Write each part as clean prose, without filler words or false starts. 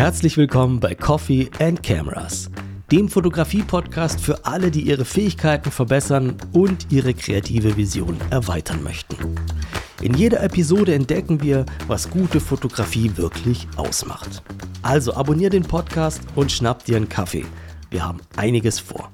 Herzlich willkommen bei Coffee and Cameras, dem Fotografie-Podcast für alle, die ihre Fähigkeiten verbessern und ihre kreative Vision erweitern möchten. In jeder Episode entdecken wir, was gute Fotografie wirklich ausmacht. Also abonnier den Podcast und schnapp dir einen Kaffee. Wir haben einiges vor.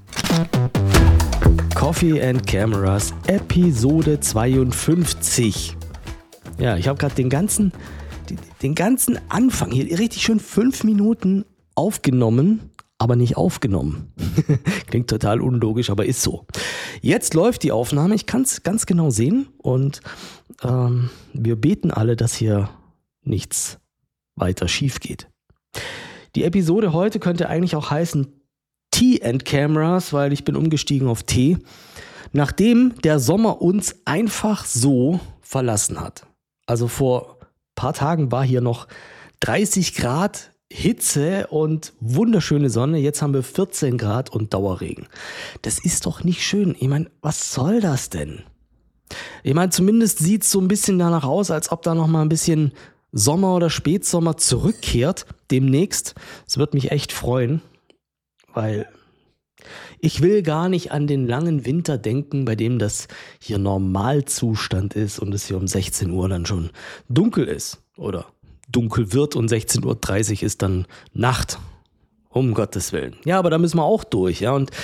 Coffee and Cameras, Episode 52. Ja, ich habe gerade den ganzen Anfang hier richtig schön 5 Minuten aufgenommen, aber nicht aufgenommen. Klingt total unlogisch, aber ist so. Jetzt läuft die Aufnahme, ich kann es ganz genau sehen und wir beten alle, dass hier nichts weiter schief geht. Die Episode heute könnte eigentlich auch heißen Tea and Cameras, weil ich bin umgestiegen auf Tee, nachdem der Sommer uns einfach so verlassen hat. Also vor ein paar Tagen war hier noch 30 Grad Hitze und wunderschöne Sonne. Jetzt haben wir 14 Grad und Dauerregen. Das ist doch nicht schön. Ich meine, was soll das denn? Ich meine, zumindest sieht es so ein bisschen danach aus, als ob da noch mal ein bisschen Sommer oder Spätsommer zurückkehrt demnächst. Es wird mich echt freuen, weil ich will gar nicht an den langen Winter denken, bei dem das hier Normalzustand ist und es hier um 16 Uhr dann schon dunkel ist oder dunkel wird und 16:30 Uhr ist dann Nacht. Um Gottes Willen. Ja, aber da müssen wir auch durch, ja, und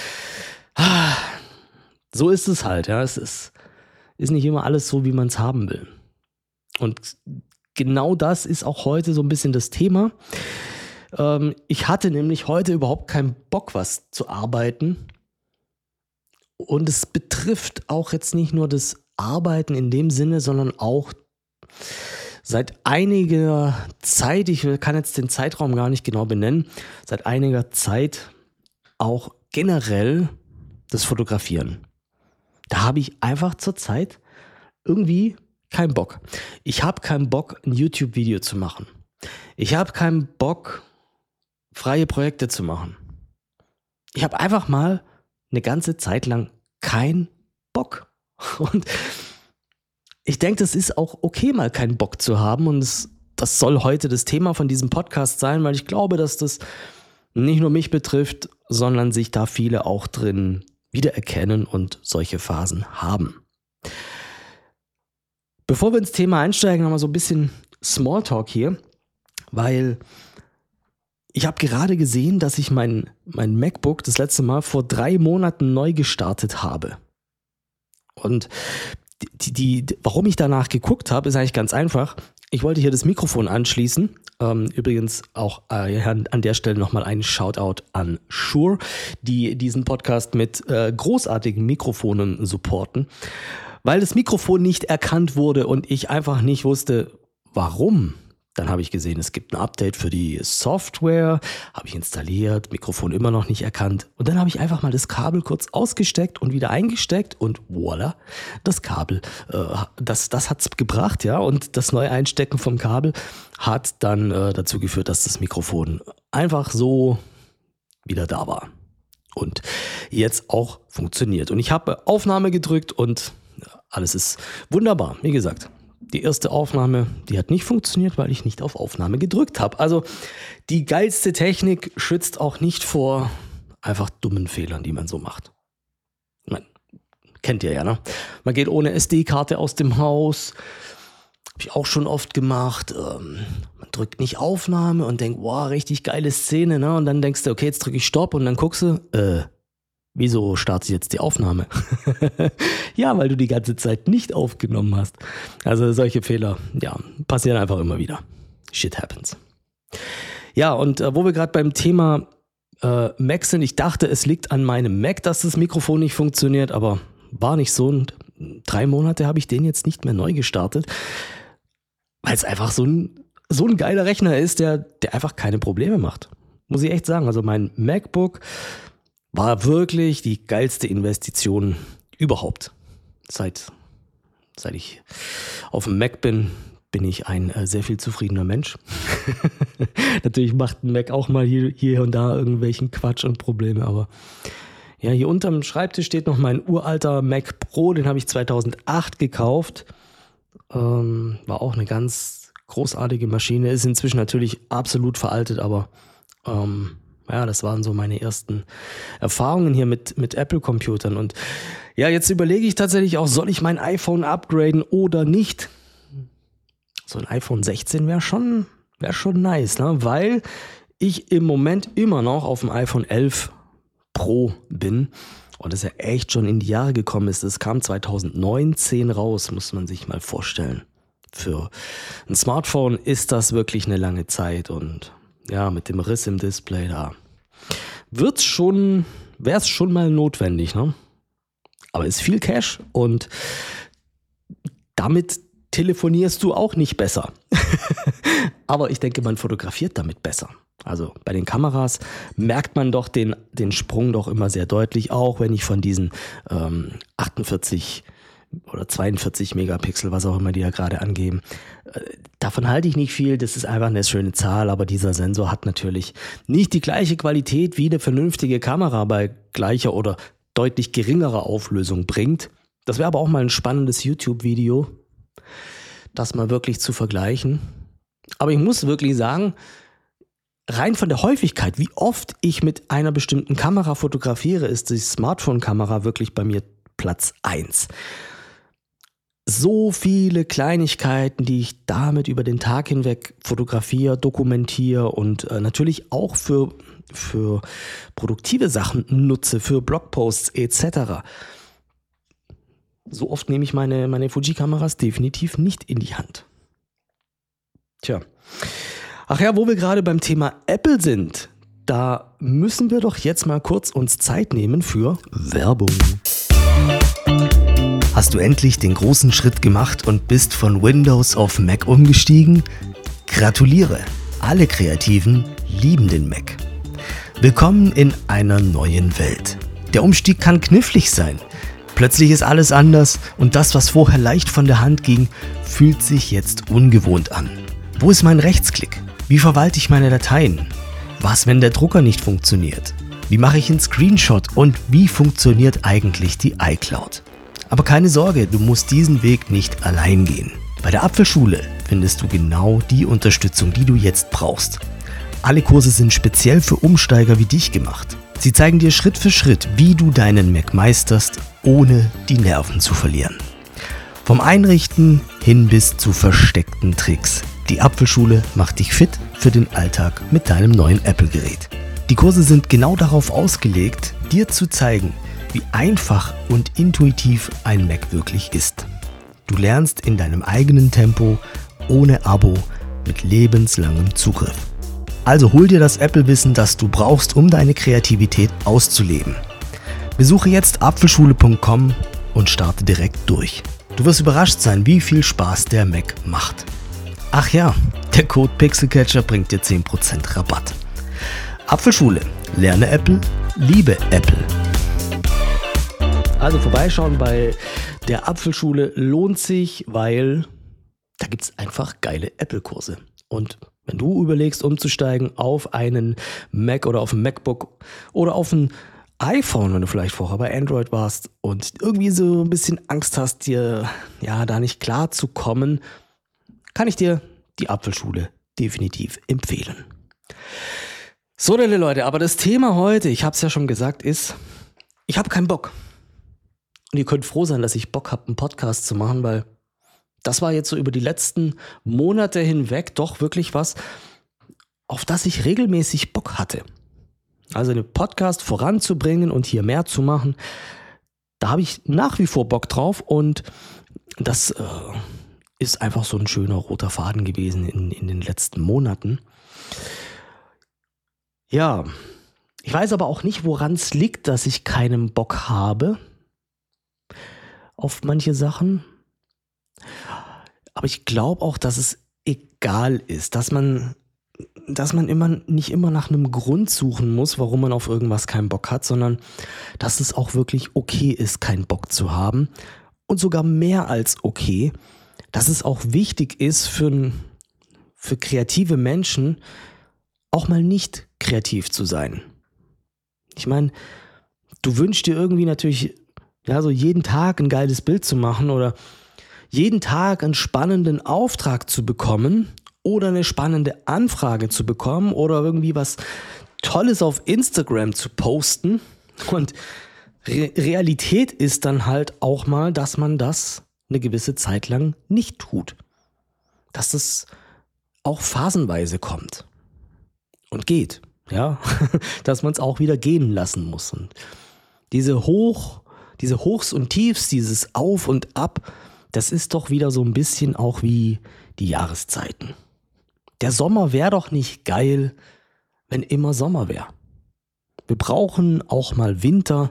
so ist es halt, ja, es ist nicht immer alles so, wie man es haben will. Und genau das ist auch heute so ein bisschen das Thema. Ich hatte nämlich heute überhaupt keinen Bock, was zu arbeiten. Und es betrifft auch jetzt nicht nur das Arbeiten in dem Sinne, sondern auch seit einiger Zeit, ich kann jetzt den Zeitraum gar nicht genau benennen, seit einiger Zeit auch generell das Fotografieren. Da habe ich einfach zurzeit irgendwie keinen Bock. Ich habe keinen Bock, ein YouTube-Video zu machen. Ich habe keinen Bock, freie Projekte zu machen. Ich habe einfach mal eine ganze Zeit lang keinen Bock. Und ich denke, das ist auch okay, mal keinen Bock zu haben. Und das soll heute das Thema von diesem Podcast sein, weil ich glaube, dass das nicht nur mich betrifft, sondern sich da viele auch drin wiedererkennen und solche Phasen haben. Bevor wir ins Thema einsteigen, nochmal so ein bisschen Smalltalk hier, weil ich habe gerade gesehen, dass ich mein MacBook das letzte Mal vor 3 Monaten neu gestartet habe. Und warum ich danach geguckt habe, ist eigentlich ganz einfach. Ich wollte hier das Mikrofon anschließen. Übrigens auch an der Stelle nochmal ein Shoutout an Shure, die diesen Podcast mit großartigen Mikrofonen supporten. Weil das Mikrofon nicht erkannt wurde und ich einfach nicht wusste, warum. Dann habe ich gesehen, es gibt ein Update für die Software, habe ich installiert, Mikrofon immer noch nicht erkannt. Und dann habe ich einfach mal das Kabel kurz ausgesteckt und wieder eingesteckt und voilà, das Kabel, das hat es gebracht, ja. Und das neue Einstecken vom Kabel hat dann dazu geführt, dass das Mikrofon einfach so wieder da war. Und jetzt auch funktioniert. Und ich habe Aufnahme gedrückt und alles ist wunderbar, wie gesagt. Die erste Aufnahme, die hat nicht funktioniert, weil ich nicht auf Aufnahme gedrückt habe. Also die geilste Technik schützt auch nicht vor einfach dummen Fehlern, die man so macht. Kennt ihr ja, ne? Man geht ohne SD-Karte aus dem Haus. Habe ich auch schon oft gemacht. Man drückt nicht Aufnahme und denkt, wow, richtig geile Szene, ne? Und dann denkst du, okay, jetzt drücke ich Stopp und dann guckst du, wieso startet jetzt die Aufnahme? Ja, weil du die ganze Zeit nicht aufgenommen hast. Also solche Fehler, ja, passieren einfach immer wieder. Shit happens. Ja, und wo wir gerade beim Thema Mac sind, ich dachte, es liegt an meinem Mac, dass das Mikrofon nicht funktioniert, aber war nicht so. Und 3 Monate habe ich den jetzt nicht mehr neu gestartet, weil es einfach so ein geiler Rechner ist, der einfach keine Probleme macht. Muss ich echt sagen. Also mein MacBook war wirklich die geilste Investition überhaupt. Seit ich auf dem Mac bin ich ein sehr viel zufriedener Mensch. Natürlich macht ein Mac auch mal hier und da irgendwelchen Quatsch und Probleme, aber ja, hier unterm Schreibtisch steht noch mein uralter Mac Pro, den habe ich 2008 gekauft. War auch eine ganz großartige Maschine, ist inzwischen natürlich absolut veraltet, aber das waren so meine ersten Erfahrungen hier mit Apple-Computern. Und ja, jetzt überlege ich tatsächlich auch, soll ich mein iPhone upgraden oder nicht? So ein iPhone 16 wäre schon nice, ne? Weil ich im Moment immer noch auf dem iPhone 11 Pro bin und das ja echt schon in die Jahre gekommen ist. Das kam 2019 raus, muss man sich mal vorstellen. Für ein Smartphone ist das wirklich eine lange Zeit und ja, mit dem Riss im Display da wäre es schon mal notwendig, ne? Aber ist viel Cash und damit telefonierst du auch nicht besser. Aber ich denke, man fotografiert damit besser. Also bei den Kameras merkt man doch den Sprung doch immer sehr deutlich, auch wenn ich von diesen 48 oder 42 Megapixel, was auch immer die da gerade angeben, davon halte ich nicht viel, das ist einfach eine schöne Zahl, aber dieser Sensor hat natürlich nicht die gleiche Qualität, wie eine vernünftige Kamera bei gleicher oder deutlich geringerer Auflösung bringt. Das wäre aber auch mal ein spannendes YouTube-Video, das mal wirklich zu vergleichen. Aber ich muss wirklich sagen, rein von der Häufigkeit, wie oft ich mit einer bestimmten Kamera fotografiere, ist die Smartphone-Kamera wirklich bei mir Platz 1. So viele Kleinigkeiten, die ich damit über den Tag hinweg fotografiere, dokumentiere und natürlich auch für produktive Sachen nutze, für Blogposts etc. So oft nehme ich meine Fuji-Kameras definitiv nicht in die Hand. Tja. Ach ja, wo wir gerade beim Thema Apple sind, da müssen wir doch jetzt mal kurz uns Zeit nehmen für Werbung. Hast du endlich den großen Schritt gemacht und bist von Windows auf Mac umgestiegen? Gratuliere! Alle Kreativen lieben den Mac. Willkommen in einer neuen Welt. Der Umstieg kann knifflig sein. Plötzlich ist alles anders und das, was vorher leicht von der Hand ging, fühlt sich jetzt ungewohnt an. Wo ist mein Rechtsklick? Wie verwalte ich meine Dateien? Was, wenn der Drucker nicht funktioniert? Wie mache ich einen Screenshot und wie funktioniert eigentlich die iCloud? Aber keine Sorge, du musst diesen Weg nicht allein gehen. Bei der Apfelschule findest du genau die Unterstützung, die du jetzt brauchst. Alle Kurse sind speziell für Umsteiger wie dich gemacht. Sie zeigen dir Schritt für Schritt, wie du deinen Mac meisterst, ohne die Nerven zu verlieren. Vom Einrichten hin bis zu versteckten Tricks. Die Apfelschule macht dich fit für den Alltag mit deinem neuen Apple-Gerät. Die Kurse sind genau darauf ausgelegt, dir zu zeigen, wie einfach und intuitiv ein Mac wirklich ist. Du lernst in deinem eigenen Tempo, ohne Abo, mit lebenslangem Zugriff. Also hol dir das Apple-Wissen, das du brauchst, um deine Kreativität auszuleben. Besuche jetzt apfelschule.com und starte direkt durch. Du wirst überrascht sein, wie viel Spaß der Mac macht. Ach ja, der Code Pixelcatcher bringt dir 10% Rabatt. Apfelschule. Lerne Apple, liebe Apple. Also vorbeischauen bei der Apfelschule lohnt sich, weil da gibt es einfach geile Apple-Kurse. Und wenn du überlegst, umzusteigen auf einen Mac oder auf ein MacBook oder auf ein iPhone, wenn du vielleicht vorher bei Android warst und irgendwie so ein bisschen Angst hast, dir da nicht klar zu kommen, kann ich dir die Apfelschule definitiv empfehlen. So, liebe Leute, aber das Thema heute, ich habe es ja schon gesagt, ist, ich habe keinen Bock. Und ihr könnt froh sein, dass ich Bock habe, einen Podcast zu machen, weil das war jetzt so über die letzten Monate hinweg doch wirklich was, auf das ich regelmäßig Bock hatte. Also einen Podcast voranzubringen und hier mehr zu machen, da habe ich nach wie vor Bock drauf und das ist einfach so ein schöner roter Faden gewesen in den letzten Monaten. Ja, ich weiß aber auch nicht, woran es liegt, dass ich keinen Bock habe auf manche Sachen. Aber ich glaube auch, dass es egal ist, dass man nicht immer nach einem Grund suchen muss, warum man auf irgendwas keinen Bock hat, sondern dass es auch wirklich okay ist, keinen Bock zu haben und sogar mehr als okay, dass es auch wichtig ist für kreative Menschen, auch mal nicht kreativ zu sein. Ich meine, du wünschst dir irgendwie natürlich, so jeden Tag ein geiles Bild zu machen oder jeden Tag einen spannenden Auftrag zu bekommen oder eine spannende Anfrage zu bekommen oder irgendwie was Tolles auf Instagram zu posten. Und Realität ist dann halt auch mal, dass man das eine gewisse Zeit lang nicht tut. Dass es auch phasenweise kommt und geht. Ja, dass man es auch wieder gehen lassen muss. Und diese Hochs und Tiefs, dieses Auf und Ab, das ist doch wieder so ein bisschen auch wie die Jahreszeiten. Der Sommer wäre doch nicht geil, wenn immer Sommer wäre. Wir brauchen auch mal Winter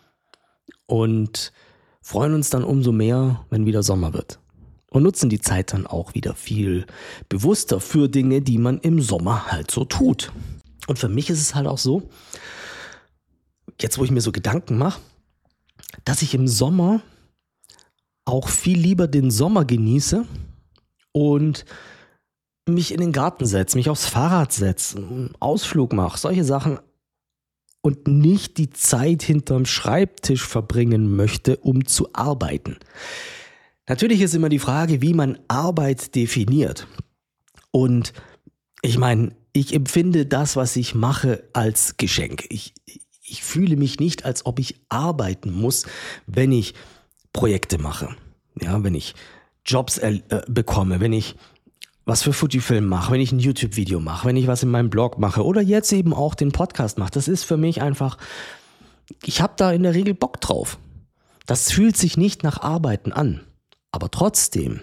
und freuen uns dann umso mehr, wenn wieder Sommer wird. Und nutzen die Zeit dann auch wieder viel bewusster für Dinge, die man im Sommer halt so tut. Und für mich ist es halt auch so, jetzt wo ich mir so Gedanken mache, dass ich im Sommer auch viel lieber den Sommer genieße und mich in den Garten setze, mich aufs Fahrrad setze, einen Ausflug mache, solche Sachen und nicht die Zeit hinterm Schreibtisch verbringen möchte, um zu arbeiten. Natürlich ist immer die Frage, wie man Arbeit definiert. Und ich meine, ich empfinde das, was ich mache, als Geschenk. Ich fühle mich nicht, als ob ich arbeiten muss, wenn ich Projekte mache. Ja, wenn ich Jobs bekomme, wenn ich was für Fujifilm mache, wenn ich ein YouTube-Video mache, wenn ich was in meinem Blog mache oder jetzt eben auch den Podcast mache. Das ist für mich einfach, ich habe da in der Regel Bock drauf. Das fühlt sich nicht nach Arbeiten an. Aber trotzdem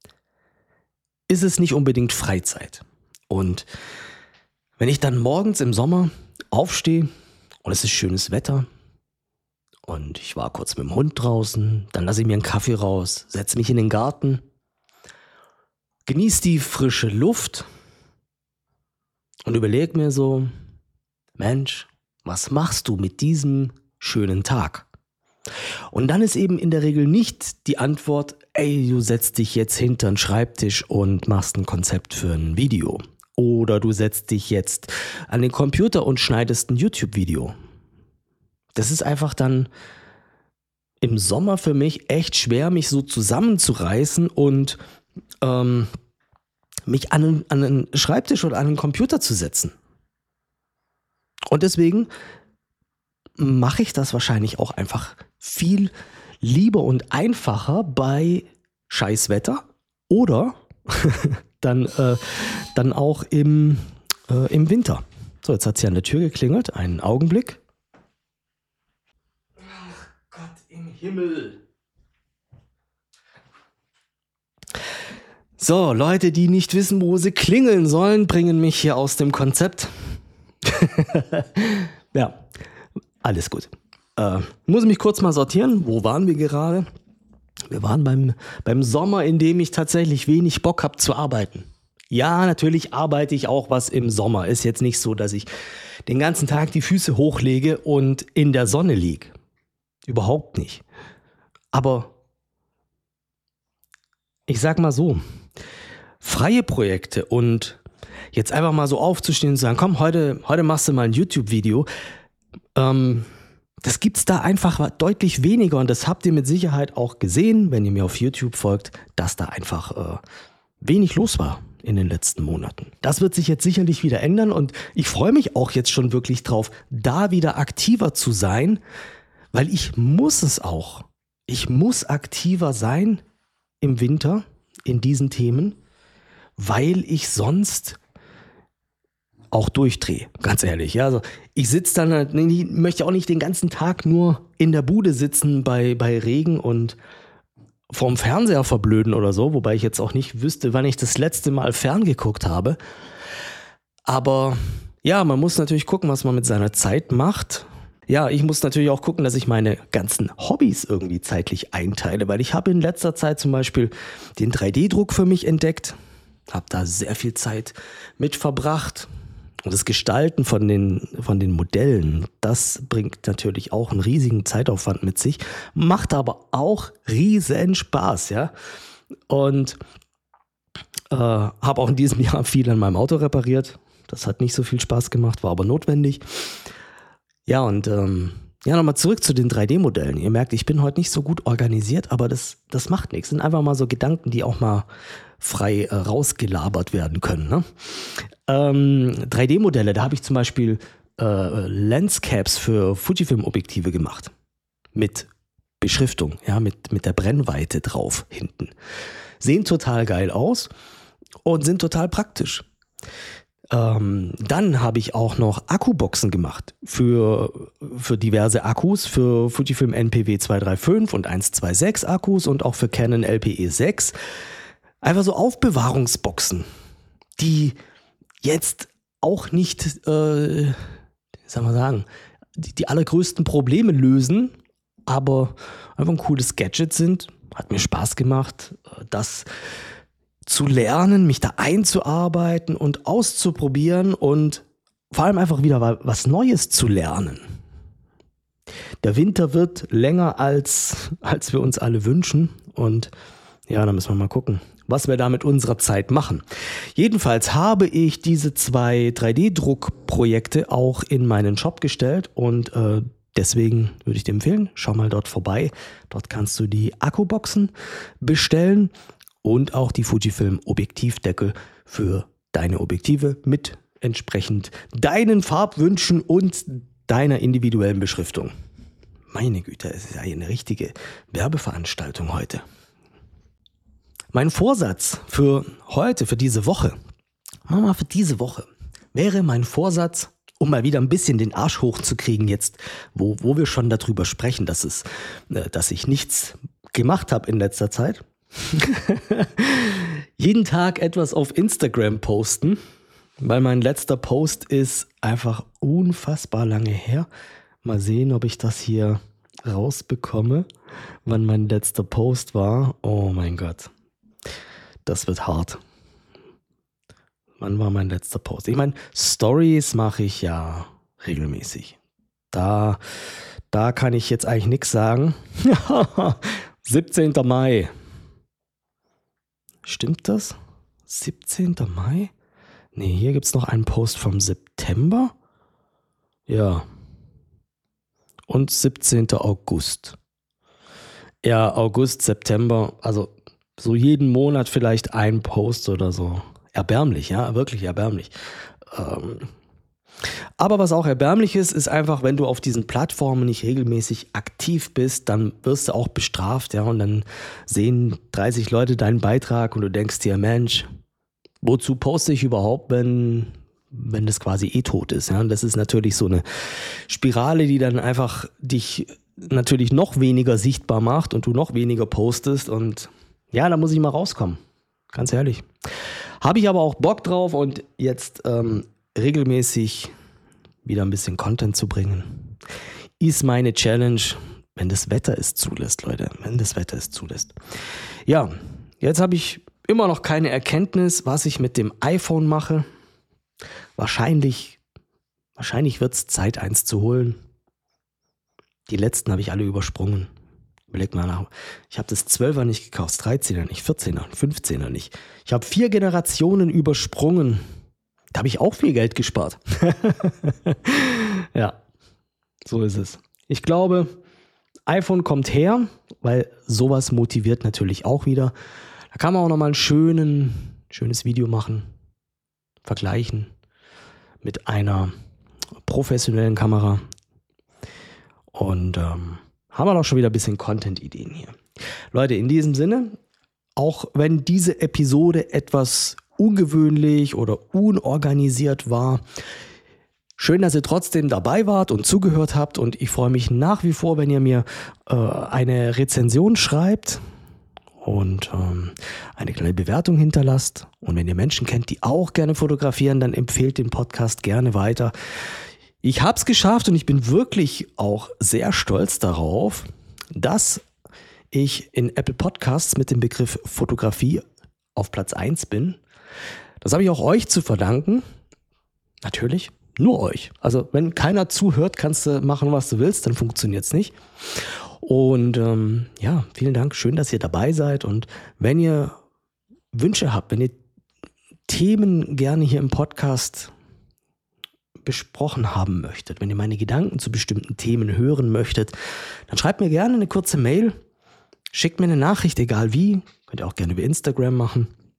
ist es nicht unbedingt Freizeit. Und wenn ich dann morgens im Sommer aufstehe und es ist schönes Wetter und ich war kurz mit dem Hund draußen, dann lasse ich mir einen Kaffee raus, setze mich in den Garten, genieße die frische Luft und überlege mir so, Mensch, was machst du mit diesem schönen Tag? Und dann ist eben in der Regel nicht die Antwort, ey, du setzt dich jetzt hinter den Schreibtisch und machst ein Konzept für ein Video. Oder du setzt dich jetzt an den Computer und schneidest ein YouTube-Video. Das ist einfach dann im Sommer für mich echt schwer, mich so zusammenzureißen und mich an einen Schreibtisch oder an einen Computer zu setzen. Und deswegen mache ich das wahrscheinlich auch einfach viel lieber und einfacher bei Scheißwetter oder dann auch im Winter. So, jetzt hat es hier an der Tür geklingelt. Einen Augenblick. Ach Gott im Himmel. So, Leute, die nicht wissen, wo sie klingeln sollen, bringen mich hier aus dem Konzept. Ja, alles gut. Muss ich mich kurz mal sortieren. Wo waren wir gerade? Wir waren beim Sommer, in dem ich tatsächlich wenig Bock habe zu arbeiten. Ja, natürlich arbeite ich auch was im Sommer. Ist jetzt nicht so, dass ich den ganzen Tag die Füße hochlege und in der Sonne liege. Überhaupt nicht. Aber ich sag mal so, freie Projekte und jetzt einfach mal so aufzustehen und sagen, komm, heute machst du mal ein YouTube-Video, das gibt's da einfach deutlich weniger und das habt ihr mit Sicherheit auch gesehen, wenn ihr mir auf YouTube folgt, dass da einfach wenig los war in den letzten Monaten. Das wird sich jetzt sicherlich wieder ändern und ich freue mich auch jetzt schon wirklich drauf, da wieder aktiver zu sein, weil ich muss es auch. Ich muss aktiver sein im Winter in diesen Themen, weil ich sonst auch durchdrehe, ganz ehrlich. Ja, also ich sitze dann, ich möchte auch nicht den ganzen Tag nur in der Bude sitzen bei Regen und vorm Fernseher verblöden oder so, wobei ich jetzt auch nicht wüsste, wann ich das letzte Mal ferngeguckt habe. Aber ja, man muss natürlich gucken, was man mit seiner Zeit macht. Ja, ich muss natürlich auch gucken, dass ich meine ganzen Hobbys irgendwie zeitlich einteile, weil ich habe in letzter Zeit zum Beispiel den 3D-Druck für mich entdeckt, habe da sehr viel Zeit mit verbracht. Und das Gestalten von den Modellen, das bringt natürlich auch einen riesigen Zeitaufwand mit sich, macht aber auch riesen Spaß, ja. Und habe auch in diesem Jahr viel an meinem Auto repariert. Das hat nicht so viel Spaß gemacht, war aber notwendig. Ja, und nochmal zurück zu den 3D-Modellen. Ihr merkt, ich bin heute nicht so gut organisiert, aber das macht nichts. Das sind einfach mal so Gedanken, die auch mal frei rausgelabert werden können. Ne? 3D-Modelle, da habe ich zum Beispiel Lenscaps für Fujifilm-Objektive gemacht. Mit Beschriftung, ja, mit der Brennweite drauf hinten. Sehen total geil aus und sind total praktisch. Dann habe ich auch noch Akkuboxen gemacht für diverse Akkus, für Fujifilm NPW 235 und 126 Akkus und auch für Canon LPE 6. Einfach so Aufbewahrungsboxen, die jetzt auch nicht, wie soll man sagen, die allergrößten Probleme lösen, aber einfach ein cooles Gadget sind. Hat mir Spaß gemacht, das zu lernen, mich da einzuarbeiten und auszuprobieren und vor allem einfach wieder was Neues zu lernen. Der Winter wird länger als wir uns alle wünschen und ja, da müssen wir mal gucken, was wir da mit unserer Zeit machen. Jedenfalls habe ich diese 2 3D-Druckprojekte auch in meinen Shop gestellt und deswegen würde ich dir empfehlen, schau mal dort vorbei. Dort kannst du die Akkuboxen bestellen und auch die Fujifilm Objektivdeckel für deine Objektive mit entsprechend deinen Farbwünschen und deiner individuellen Beschriftung. Meine Güte, es ist ja eine richtige Werbeveranstaltung heute. Mein Vorsatz für heute, für diese Woche, wäre mein Vorsatz, um mal wieder ein bisschen den Arsch hochzukriegen jetzt, wo wir schon darüber sprechen, dass ich nichts gemacht habe in letzter Zeit. Jeden Tag etwas auf Instagram posten, weil mein letzter Post ist einfach unfassbar lange her. Mal sehen, ob ich das hier rausbekomme, wann mein letzter Post war. Oh mein Gott, das wird hart. Wann war mein letzter Post? Ich meine, Stories mache ich ja regelmäßig. Da kann ich jetzt eigentlich nichts sagen. 17. Mai. Stimmt das? 17. Mai? Nee, hier gibt es noch einen Post vom September. Ja. Und 17. August. Ja, August, September, also so jeden Monat vielleicht ein Post oder so. Erbärmlich, ja, wirklich erbärmlich. Aber was auch erbärmlich ist einfach, wenn du auf diesen Plattformen nicht regelmäßig aktiv bist, dann wirst du auch bestraft, ja, und dann sehen 30 Leute deinen Beitrag und du denkst dir, Mensch, wozu poste ich überhaupt, wenn das quasi tot ist, ja, und das ist natürlich so eine Spirale, die dann einfach dich natürlich noch weniger sichtbar macht und du noch weniger postest und ja, da muss ich mal rauskommen, ganz ehrlich. Habe ich aber auch Bock drauf und jetzt regelmäßig wieder ein bisschen Content zu bringen, ist meine Challenge, wenn das Wetter es zulässt, Leute, wenn das Wetter es zulässt. Ja, jetzt habe ich immer noch keine Erkenntnis, was ich mit dem iPhone mache. Wahrscheinlich wird es Zeit, eins zu holen. Die letzten habe ich alle übersprungen. Überleg mal nach. Ich habe das 12er nicht gekauft, 13er nicht, 14er, 15er nicht. Ich habe 4 Generationen übersprungen. Da habe ich auch viel Geld gespart. Ja, so ist es. Ich glaube, iPhone kommt her, weil sowas motiviert natürlich auch wieder. Da kann man auch nochmal ein schönes Video machen, vergleichen mit einer professionellen Kamera. Und haben wir doch schon wieder ein bisschen Content-Ideen hier. Leute, in diesem Sinne, auch wenn diese Episode etwas ungewöhnlich oder unorganisiert war, schön, dass ihr trotzdem dabei wart und zugehört habt und ich freue mich nach wie vor, wenn ihr mir eine Rezension schreibt und eine kleine Bewertung hinterlasst und wenn ihr Menschen kennt, die auch gerne fotografieren, dann empfehlt den Podcast gerne weiter. Ich habe es geschafft und ich bin wirklich auch sehr stolz darauf, dass ich in Apple Podcasts mit dem Begriff Fotografie auf Platz 1 bin. Das habe ich auch euch zu verdanken. Natürlich, nur euch. Also wenn keiner zuhört, kannst du machen, was du willst, dann funktioniert es nicht. Und ja, vielen Dank, schön, dass ihr dabei seid. Und wenn ihr Wünsche habt, wenn ihr Themen gerne hier im Podcast besprochen haben möchtet, wenn ihr meine Gedanken zu bestimmten Themen hören möchtet, dann schreibt mir gerne eine kurze Mail, schickt mir eine Nachricht, egal wie, könnt ihr auch gerne über Instagram machen.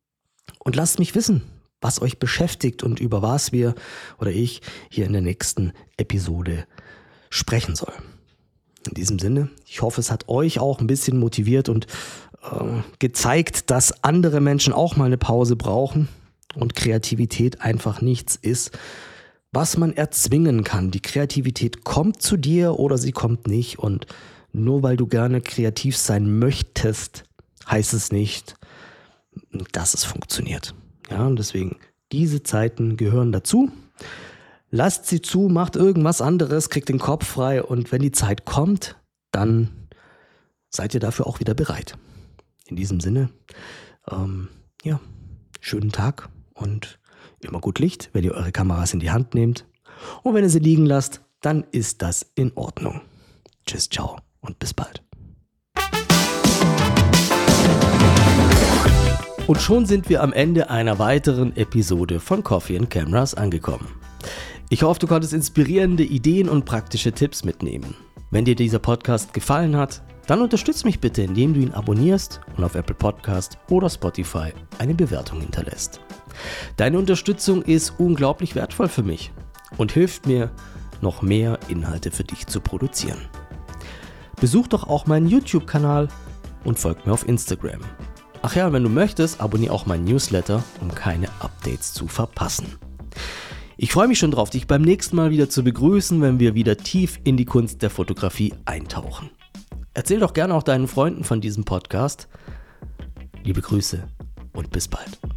Und lasst mich wissen, was euch beschäftigt und über was wir oder ich hier in der nächsten Episode sprechen soll. In diesem Sinne, ich hoffe, es hat euch auch ein bisschen motiviert und gezeigt, dass andere Menschen auch mal eine Pause brauchen und Kreativität einfach nichts ist, was man erzwingen kann. Die Kreativität kommt zu dir oder sie kommt nicht, und nur weil du gerne kreativ sein möchtest, heißt es nicht, dass es funktioniert. Ja, und deswegen, diese Zeiten gehören dazu. Lasst sie zu, macht irgendwas anderes, kriegt den Kopf frei, und wenn die Zeit kommt, dann seid ihr dafür auch wieder bereit. In diesem Sinne, schönen Tag und immer gut Licht, wenn ihr eure Kameras in die Hand nehmt. Und wenn ihr sie liegen lasst, dann ist das in Ordnung. Tschüss, ciao und bis bald. Und schon sind wir am Ende einer weiteren Episode von Coffee and Cameras angekommen. Ich hoffe, du konntest inspirierende Ideen und praktische Tipps mitnehmen. Wenn dir dieser Podcast gefallen hat, dann unterstütz mich bitte, indem du ihn abonnierst und auf Apple Podcast oder Spotify eine Bewertung hinterlässt. Deine Unterstützung ist unglaublich wertvoll für mich und hilft mir, noch mehr Inhalte für dich zu produzieren. Besuch doch auch meinen YouTube-Kanal und folg mir auf Instagram. Ach ja, wenn du möchtest, abonniere auch meinen Newsletter, um keine Updates zu verpassen. Ich freue mich schon drauf, dich beim nächsten Mal wieder zu begrüßen, wenn wir wieder tief in die Kunst der Fotografie eintauchen. Erzähl doch gerne auch deinen Freunden von diesem Podcast. Liebe Grüße und bis bald.